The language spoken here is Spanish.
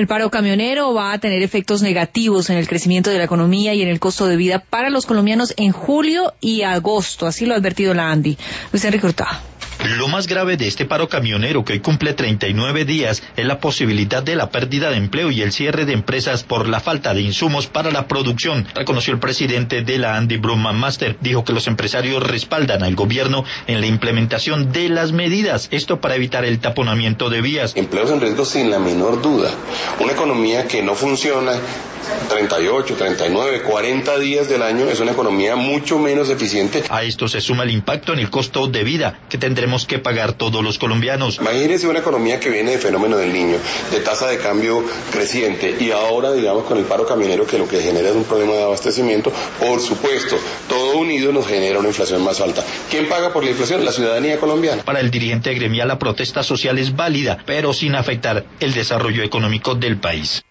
El paro camionero va a tener efectos negativos en el crecimiento de la economía y en el costo de vida para los colombianos en julio y agosto, así lo ha advertido la ANDI. Luis Enrique Hurtado. Lo más grave de este paro camionero, que hoy cumple 39 días, es la posibilidad de la pérdida de empleo y el cierre de empresas por la falta de insumos para la producción, reconoció el presidente de la ANDI, Brumman Master. Dijo que los empresarios respaldan al gobierno en la implementación de las medidas, esto para evitar el taponamiento de vías. Empleos en riesgo sin la menor duda. Una economía que no funciona 38, 39, 40 días del año es una economía mucho menos eficiente. A esto se suma el impacto en el costo de vida que tendremos que pagar todos los colombianos. Imagínense una economía que viene de fenómeno del Niño, de tasa de cambio creciente, y ahora, digamos, con el paro camionero, que lo que genera es un problema de abastecimiento. Por supuesto, todo unido nos genera una inflación más alta. ¿Quién paga por la inflación? La ciudadanía colombiana. Para el dirigente gremial, la protesta social es válida, pero sin afectar el desarrollo económico del país.